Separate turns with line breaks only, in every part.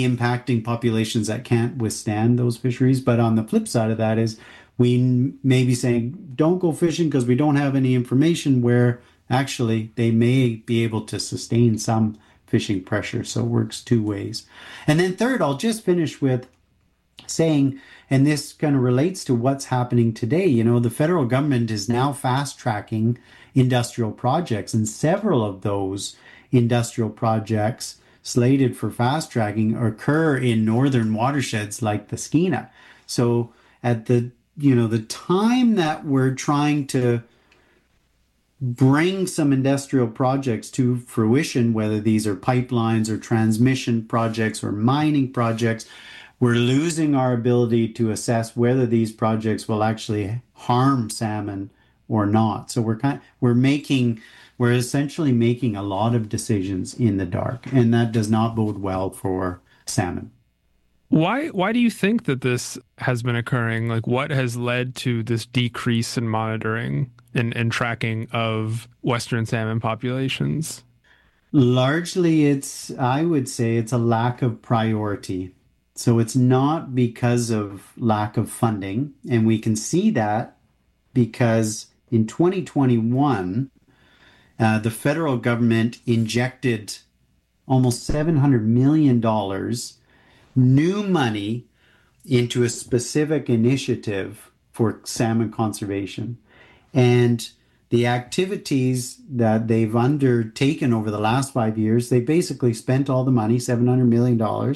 impacting populations that can't withstand those fisheries. But on the flip side of that is we may be saying, don't go fishing because we don't have any information, where actually they may be able to sustain some fishing pressure. So it works two ways. And then third, I'll just finish with saying, and this kind of relates to what's happening today, the federal government is now fast tracking industrial projects, and several of those industrial projects slated for fast tracking occur in northern watersheds like the Skeena. So at the time that we're trying to bring some industrial projects to fruition, whether these are pipelines or transmission projects or mining projects, we're losing our ability to assess whether these projects will actually harm salmon or not. So we're essentially making a lot of decisions in the dark, and that does not bode well for salmon.
Why do you think that this has been occurring? Like, what has led to this decrease in monitoring and tracking of Western salmon populations?
Largely, I would say it's a lack of priority. So it's not because of lack of funding. And we can see that because in 2021, the federal government injected almost $700 million new money into a specific initiative for salmon conservation. And the activities that they've undertaken over the last 5 years, they basically spent all the money, $700 million.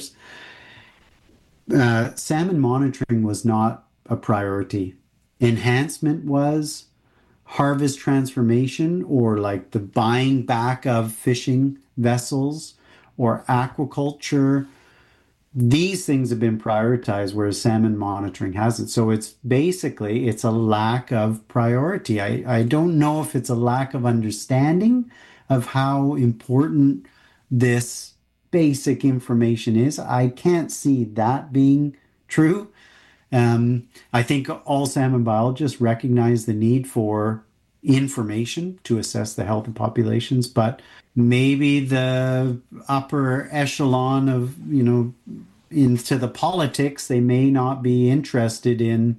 Salmon monitoring was not a priority. Enhancement was, harvest transformation, or like the buying back of fishing vessels, or aquaculture. These things have been prioritized, whereas salmon monitoring hasn't. So it's a lack of priority. I don't know if it's a lack of understanding of how important this basic information is. I can't see that being true. I think all salmon biologists recognize the need for information to assess the health of populations, but maybe the upper echelon of, into the politics, they may not be interested in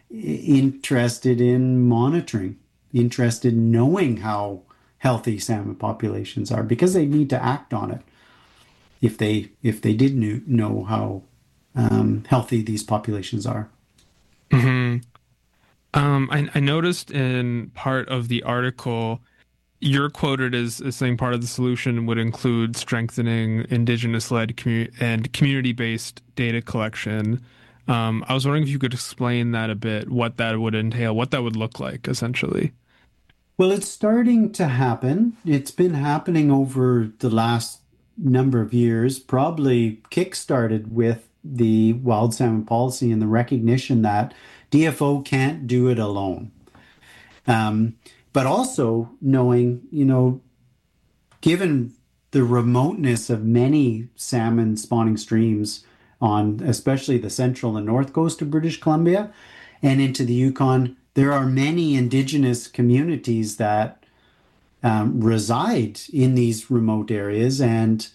monitoring, interested in knowing how healthy salmon populations are, because they need to act on it if they did know how healthy these populations are.
Mm-hmm. I noticed in part of the article, you're quoted as saying part of the solution would include strengthening indigenous-led and community-based data collection. I was wondering if you could explain that a bit, what that would entail, what that would look like, essentially.
Well, it's starting to happen. It's been happening over the last number of years, probably kickstarted with the wild salmon policy and the recognition that DFO can't do it alone. But also knowing, given the remoteness of many salmon spawning streams on especially the central and north coast of British Columbia and into the Yukon, there are many indigenous communities that reside in these remote areas, and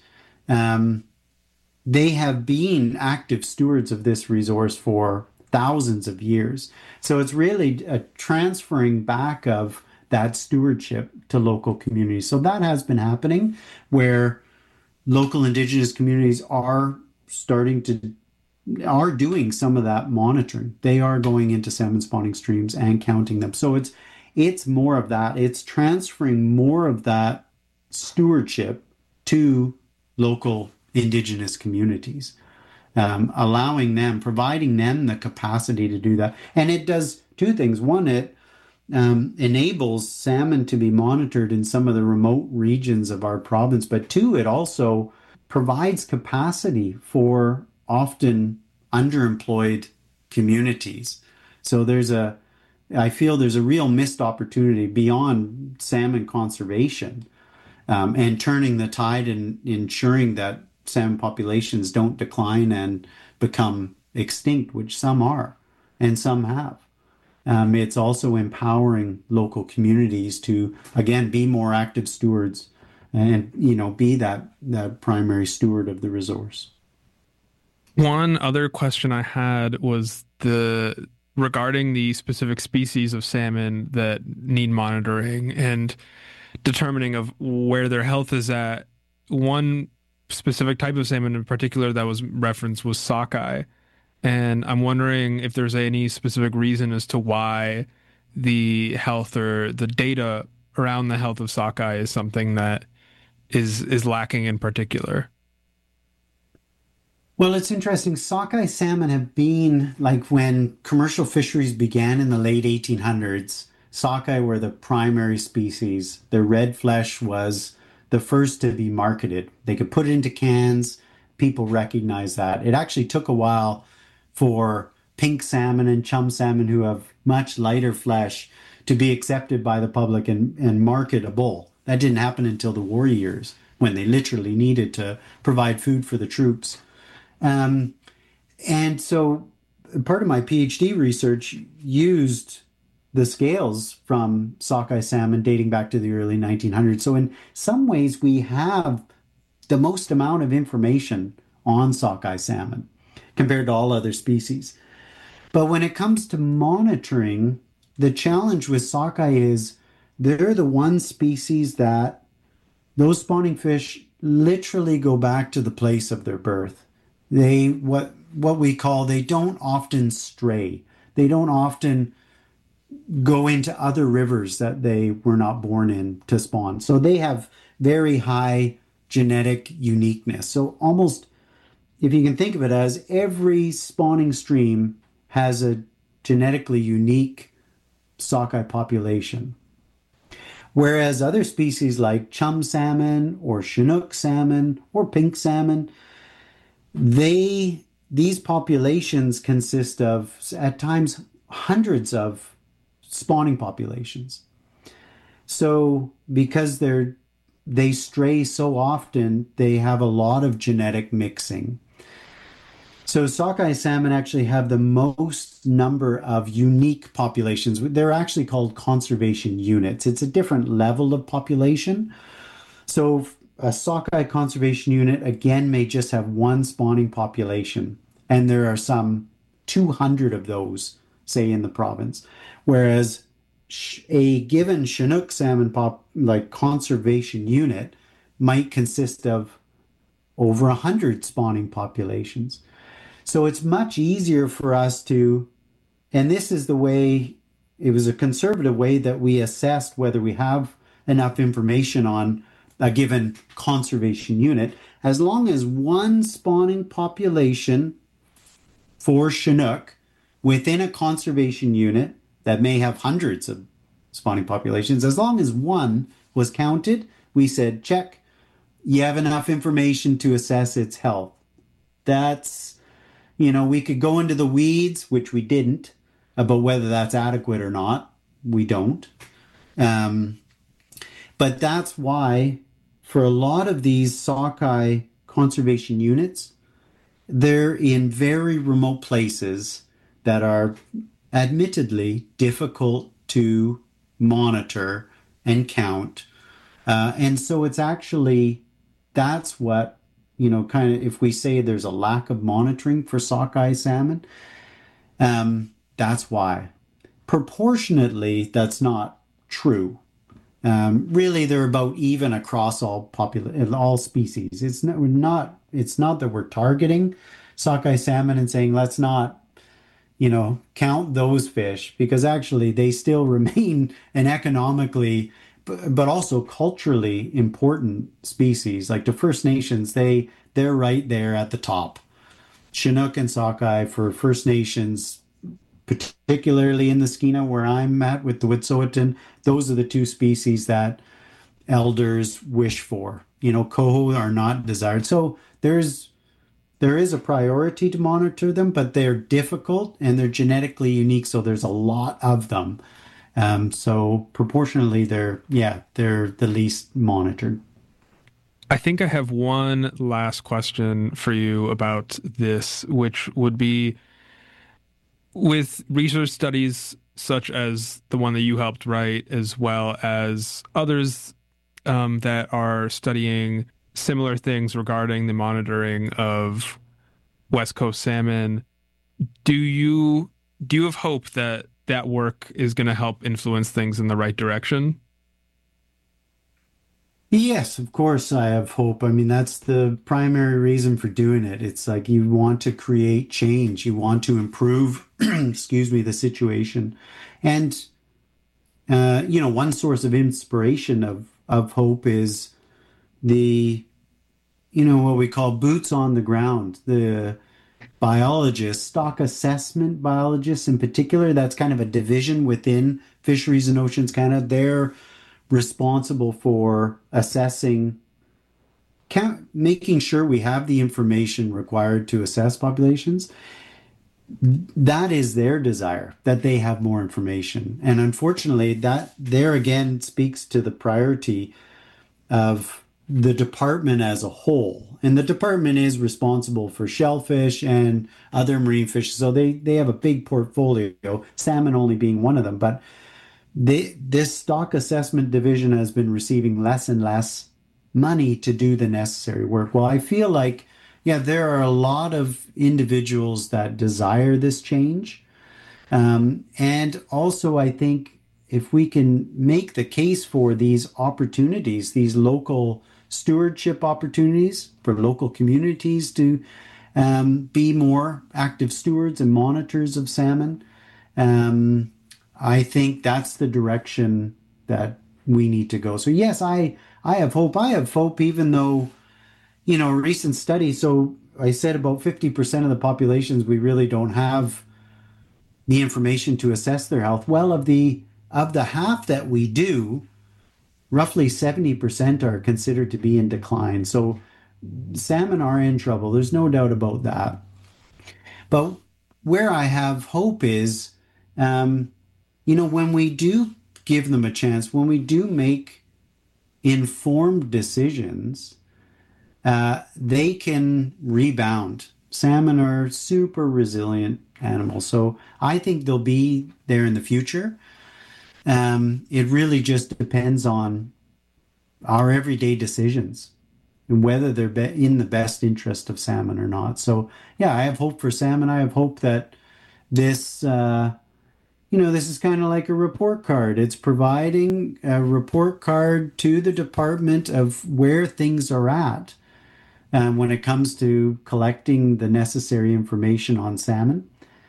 they have been active stewards of this resource for thousands of years. So it's really a transferring back of that stewardship to local communities. So that has been happening, where local indigenous communities are doing some of that monitoring. They are going into salmon spawning streams and counting them. So it's more of that. It's transferring more of that stewardship to local indigenous communities, providing them the capacity to do that. And it does two things. One, it enables salmon to be monitored in some of the remote regions of our province. But two, it also provides capacity for often underemployed communities. So I feel there's a real missed opportunity beyond salmon conservation, and turning the tide and ensuring that salmon populations don't decline and become extinct, which some are and some have. It's also empowering local communities to, again, be more active stewards and, be that primary steward of the resource.
One other question I had was the regarding the specific species of salmon that need monitoring and determining of where their health is at. One specific type of salmon in particular that was referenced was sockeye. And I'm wondering if there's any specific reason as to why the health or the data around the health of sockeye is something that is lacking in particular.
Well, it's interesting. Sockeye salmon have been like when commercial fisheries began in the late 1800s, sockeye were the primary species. Their red flesh was the first to be marketed. They could put it into cans. People recognized that. It actually took a while for pink salmon and chum salmon, who have much lighter flesh, to be accepted by the public and marketable. That didn't happen until the war years when they literally needed to provide food for the troops. Um, and so part of my PhD research used the scales from sockeye salmon dating back to the early 1900s. So in some ways, we have the most amount of information on sockeye salmon compared to all other species. But when it comes to monitoring, the challenge with sockeye is they're the one species that those spawning fish literally go back to the place of their birth. They what we call they don't often stray. They don't often go into other rivers that they were not born in to spawn. So they have very high genetic uniqueness. So almost if you can think of it as every spawning stream has a genetically unique sockeye population. Whereas other species like chum salmon or Chinook salmon or pink salmon, these populations consist of at times hundreds of spawning populations. So because they stray so often, they have a lot of genetic mixing. So sockeye salmon actually have the most number of unique populations. They're actually called conservation units. It's a different level of population. So a sockeye conservation unit again may just have one spawning population, and there are some 200 of those, say in the province. Whereas a given Chinook salmon like conservation unit might consist of over 100 spawning populations. So it's much easier for us to, and this is the way, it was a conservative way that we assessed whether we have enough information on a given conservation unit. As long as one spawning population for Chinook within a conservation unit that may have hundreds of spawning populations, as long as one was counted, we said, check, you have enough information to assess its health. That's, we could go into the weeds, which we didn't, about whether that's adequate or not. We don't. But that's why for a lot of these sockeye conservation units, they're in very remote places that are admittedly difficult to monitor and count. And so it's actually, that's what, kind of, if we say there's a lack of monitoring for sockeye salmon, that's why. Proportionately, that's not true. Really, they're about even across all species. It's not that we're targeting sockeye salmon and saying let's not, count those fish, because actually they still remain an economically but also culturally important species. Like the First Nations, they're right there at the top. Chinook and sockeye for First Nations, particularly in the Skeena where I'm at with the Wet'suwet'en, those are the two species that elders wish for. Coho are not desired. So there is a priority to monitor them, but they're difficult and they're genetically unique. So there's a lot of them. So proportionally, they're the least monitored.
I think I have one last question for you about this, which would be with research studies such as the one that you helped write, as well as others that are studying similar things regarding the monitoring of West Coast salmon. Do you have hope that that work is going to help influence things in the right direction?
Yes, of course, I have hope. I mean, that's the primary reason for doing it. It's like you want to create change, you want to improve, excuse me, the situation. And, one source of inspiration of hope is the, what we call boots on the ground, the biologists, stock assessment biologists in particular. That's kind of a division within Fisheries and Oceans Canada. They're responsible for assessing, making sure we have the information required to assess populations. That is their desire, that they have more information. And unfortunately, that there again speaks to the priority of the department as a whole. And the department is responsible for shellfish and other marine fish. So they have a big portfolio, salmon only being one of them. But this stock assessment division has been receiving less and less money to do the necessary work. Well, I feel like, yeah, there are a lot of individuals that desire this change. And also, I think if we can make the case for these opportunities, these local stewardship opportunities for local communities to be more active stewards and monitors of salmon, I think that's the direction that we need to go. So yes, I have hope. I have hope, even though, a recent study, so I said about 50% of the populations, we really don't have the information to assess their health. Well, of the half that we do, roughly 70% are considered to be in decline. So salmon are in trouble. There's no doubt about that. But where I have hope is, when we do give them a chance, when we do make informed decisions, they can rebound. Salmon are super resilient animals. So I think they'll be there in the future. It really just depends on our everyday decisions and whether they're in the best interest of salmon or not. So, yeah, I have hope for salmon. I have hope that this, this is kind of like a report card. It's providing a report card to the department of where things are at when it comes to collecting the necessary information on salmon.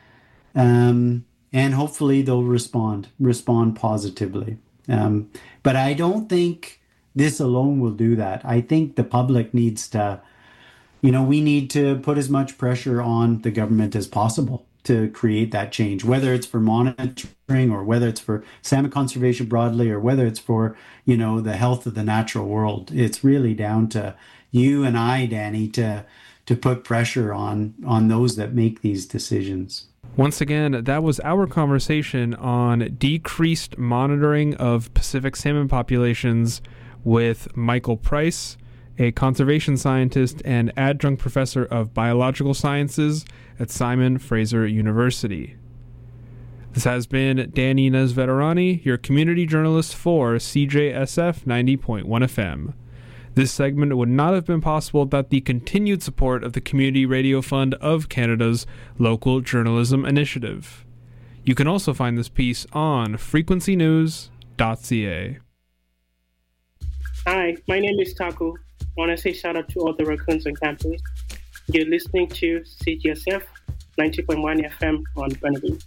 And hopefully they'll respond positively. But I don't think this alone will do that. I think the public needs to, we need to put as much pressure on the government as possible to create that change, whether it's for monitoring or whether it's for salmon conservation broadly or whether it's for, the health of the natural world. It's really down to you and I, Danny, to put pressure on those that make these decisions.
Once again, that was our conversation on decreased monitoring of Pacific salmon populations with Michael Price, a conservation scientist and adjunct professor of biological sciences at Simon Fraser University. This has been Danny Nesveterani, your community journalist for CJSF 90.1 FM. This segment would not have been possible without the continued support of the Community Radio Fund of Canada's Local Journalism Initiative. You can also find this piece on frequencynews.ca.
Hi, my name is Taco. I want to say shout out to all the raccoons on campus. You're listening to CGSF 90.1 FM on Burnaby.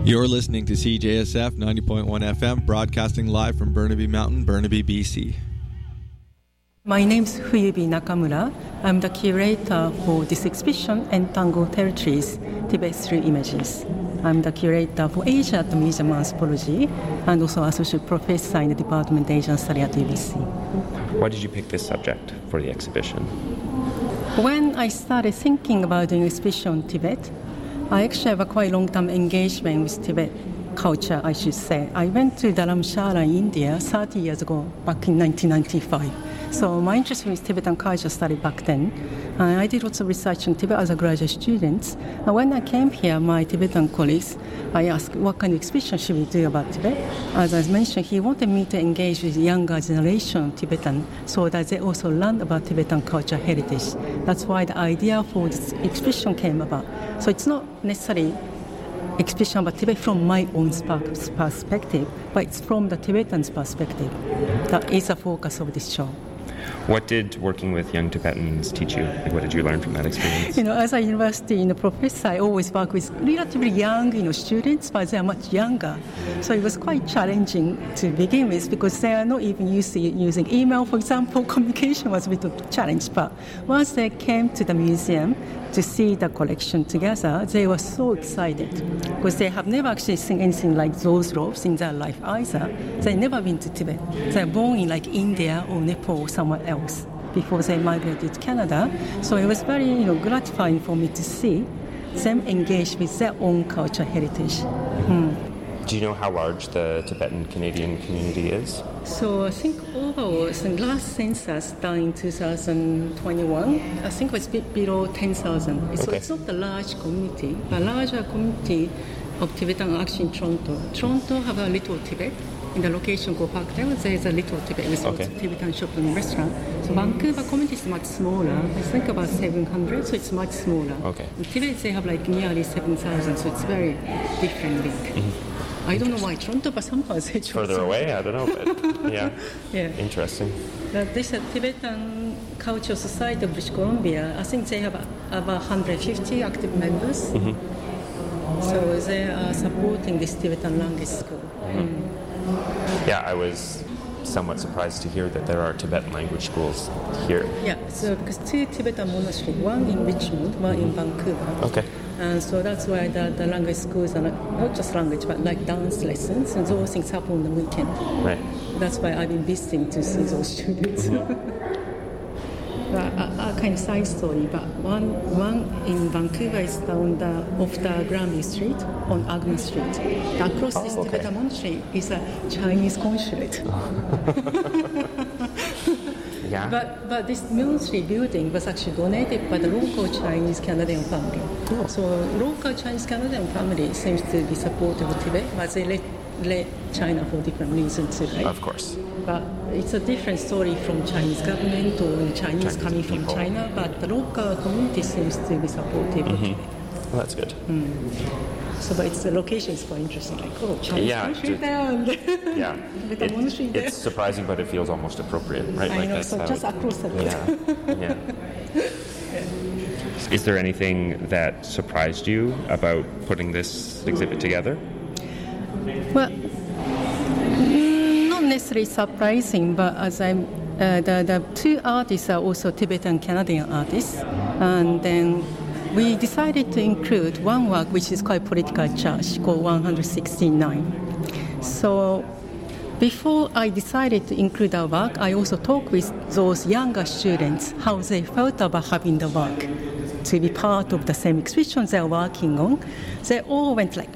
You're listening to CJSF 90.1 FM, broadcasting live from Burnaby Mountain, Burnaby, BC.
My name is Fuyubi Nakamura. I'm the curator for this exhibition, Entangled Territories, Tibet Through Images. I'm the curator for Asia at the Museum of Anthropology and also associate professor in the Department of Asian Study at UBC.
Why did you pick this subject for the exhibition?
When I started thinking about doing exhibition on Tibet, I actually have a quite long-term engagement with Tibet culture, I should say. I went to Dharamshala in India 30 years ago, back in 1995. So my interest in Tibetan culture started back then. I did lots of research on Tibet as a graduate student. And when I came here, my Tibetan colleagues, I asked, what kind of exhibition should we do about Tibet? As I mentioned, he wanted me to engage with the younger generation of Tibetan so that they also learn about Tibetan culture heritage. That's why the idea for this exhibition came about. So it's not necessarily exhibition about Tibet from my own perspective, but it's from the Tibetans' perspective. That is the focus of this show.
What did working with young Tibetans teach you? Like, what did you learn from that experience?
As a university professor, I always work with relatively young, students, but they are much younger. So it was quite challenging to begin with because they are not even used to using email, for example. Communication was a bit of a challenge. But once they came to the museum to see the collection together, they were so excited because they have never actually seen anything like those robes in their life either. They've never been to Tibet. They're born in like India or Nepal or somewhere else before they migrated to Canada. So it was very gratifying for me to see them engage with their own cultural heritage.
Do you know how large the Tibetan Canadian community is?
So I think overall, the last census done in 2021, I think it was a bit below 10,000. So it's not a large community, but larger community of Tibetan are actually in Toronto. Toronto have a little Tibet. In the location called Parkdale, there is a little Tibet with Tibetan shop and restaurant. So Vancouver community is much smaller. I think about 700, so it's much smaller. In Tibet, they have like nearly 7,000, so it's very different link. I don't know why Toronto, but somehow they chose
further away. I don't know, but yeah, interesting.
This Tibetan Cultural Society of British Columbia, I think they have about 150 active members. So they are supporting this Tibetan language school.
Yeah, I was somewhat surprised to hear that there are Tibetan language schools here.
Yeah, so because 2 Tibetan monasteries, one in Richmond, one in Vancouver. And so that's why the language schools are not just language, but like dance lessons, and those things happen on the weekend. That's why I've been visiting to see those students. A kind of side story, but one in Vancouver is off the Granby Street on Agma Street. Across this Tibetan monastery is a Chinese consulate. But this monastery building was actually donated by the local Chinese Canadian family. So local Chinese Canadian family seems to be supportive of Tibet, but they let China for different reasons too, right?
Of course.
But it's a different story from Chinese government or Chinese coming from China, but the local community seems to be supportive of Tibet.
Well, that's good.
So, but the location is quite interesting. Like, Chinese country there and the monastery there.
It's surprising, but it feels almost appropriate, right?
I know, so just across the road.
Is there anything that surprised you about putting this exhibit together?
Well, not necessarily surprising, but as the 2 artists are also Tibetan Canadian artists, and then we decided to include one work which is quite political charged called 169. So before I decided to include our work, I also talked with those younger students how they felt about having the work to be part of the same exhibition they're working on. They all went like,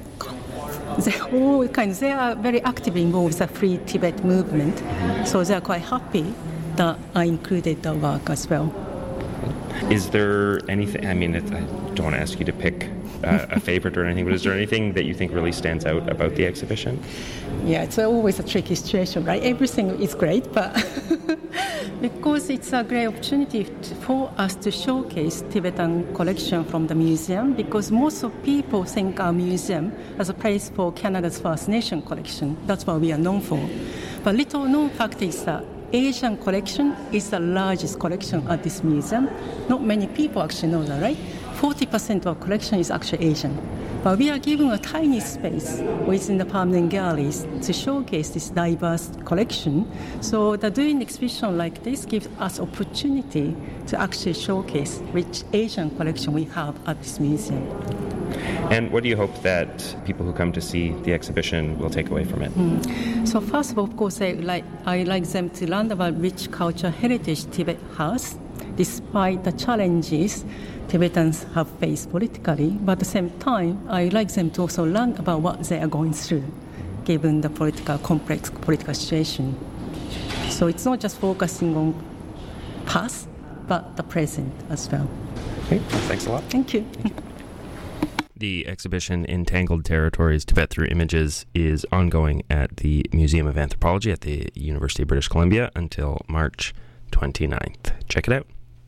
they are very actively involved with the Free Tibet movement, so they are quite happy that I included the work as well.
Is there anything, I mean, I don't want to ask you to pick a favorite or anything, but is there anything that you think really stands out about the exhibition?
Yeah, it's always a tricky situation, right? Everything is great, but because it's a great opportunity for us to showcase Tibetan collection from the museum, because most of people think our museum as a place for Canada's First Nation collection. That's what we are known for. But little known fact is that Asian collection is the largest collection at this museum. Not many people actually know that, right? 40% of our collection is actually Asian. But we are given a tiny space within the permanent galleries to showcase this diverse collection. So doing exhibition like this gives us opportunity to actually showcase rich Asian collection we have at this museum.
And what do you hope that people who come to see the exhibition will take away from it?
So first of all, of course, I like them to learn about rich cultural heritage Tibet has, despite the challenges Tibetans have faced politically. But at the same time, I like them to also learn about what they are going through, given the complex political situation. So it's not just focusing on past, but the present as well.
Okay, thanks a lot.
Thank you.
The exhibition Entangled Territories, Tibet Through Images is ongoing at the Museum of Anthropology at the University of British Columbia until March 29th. Check it out.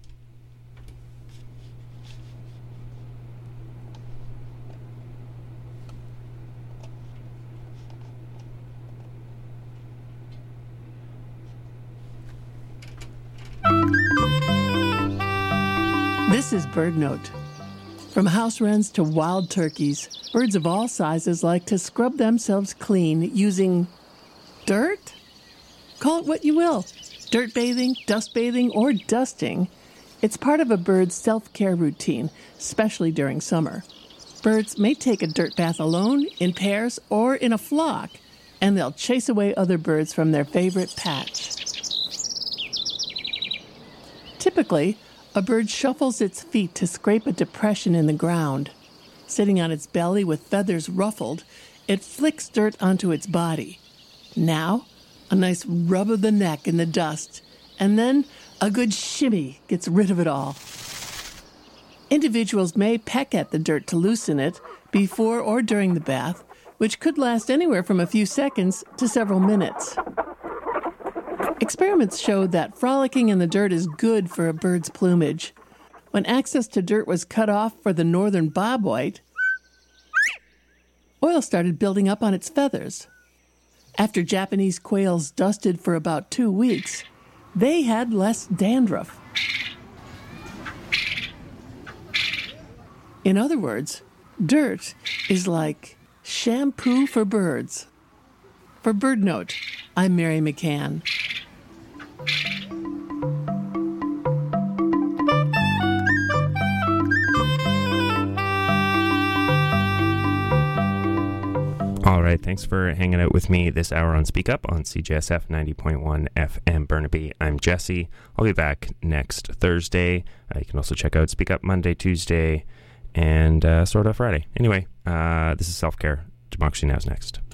This is BirdNote. From house wrens to wild turkeys, birds of all sizes like to scrub themselves clean using dirt? Call it what you will. Dirt bathing, dust bathing, or dusting. It's part of a bird's self-care routine, especially during summer. Birds may take a dirt bath alone, in pairs, or in a flock, and they'll chase away other birds from their favorite patch. Typically, a bird shuffles its feet to scrape a depression in the ground. Sitting on its belly with feathers ruffled, it flicks dirt onto its body. Now, a nice rub of the neck in the dust, and then a good shimmy gets rid of it all. Individuals may peck at the dirt to loosen it before or during the bath, which could last anywhere from a few seconds to several minutes. Experiments showed that frolicking in the dirt is good for a bird's plumage. When access to dirt was cut off for the northern bobwhite, oil started building up on its feathers. After Japanese quails dusted for about 2 weeks, they had less dandruff. In other words, dirt is like shampoo for birds. For BirdNote, I'm Mary McCann.
All right, thanks for hanging out with me this hour on Speak Up on CJSF 90.1 FM Burnaby. I'm Jesse. I'll be back next Thursday. You can also check out Speak Up Monday, Tuesday, and sort of Friday. Anyway, this is Self-Care. Democracy Now! Is next.